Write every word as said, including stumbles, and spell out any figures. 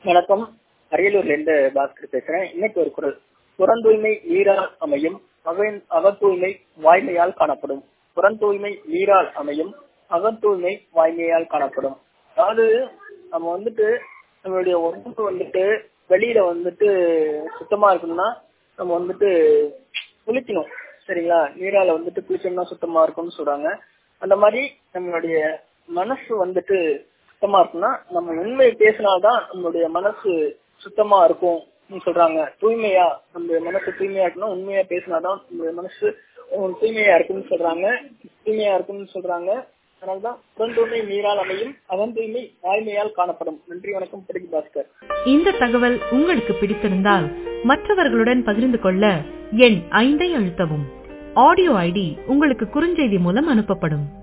வணக்கம். அரியலூர்ல இருந்து பாஸ்கர் பேசுறேன். இன்னைக்கு ஒரு குரல். புறந்தூய்மை நீரால் அமையும், அக- அகத்தூய்மை வாய்மையால் காணப்படும். புறந்தூய்மை நீரால் அமையும், அகத்தூய்மை வாய்மையால் காணப்படும். அதாவது நம்ம வந்துட்டு நம்மளுடைய உடம்பு வந்துட்டு வெளியில வந்துட்டு சுத்தமா இருக்கணும்னா நம்ம வந்துட்டு குளிக்கணும். சரிங்களா? நீரால வந்துட்டு குளிச்சோம்னா சுத்தமா இருக்கும்னு சொல்றாங்க. அந்த மாதிரி நம்மளுடைய மனசு வந்துட்டு சுத்தமா இருக்கும்னா நம்ம உண்மையை பேசினால்தான் நம்மளுடைய மனசு சுத்தமா இருக்கும் சொல்றாங்க. தூய்மையா நம்மளுடைய மனசு தூய்மையா இருக்கணும், உண்மையா பேசினாதான் நம்மளுடைய மனசு அஹ், தூய்மையா இருக்கும்னு சொல்றாங்க. தூய்மையா இருக்கும்னு சொல்றாங்க. அதனால்தான் புறந்தூய்மை நீரால் அமையும், அகன் தூய்மை வாய்மையால் காணப்படும். நன்றி, வணக்கம். பிடிக்கு பாஸ்கர். இந்த தகவல் உங்களுக்கு பிடித்திருந்தால் மற்றவர்களுடன் பகிர்ந்து கொள்ள எண் ஐந்தை அழுத்தவும். ஆடியோ ஐடி உங்களுக்கு குறுஞ்செய்தி மூலம் அனுப்பப்படும்.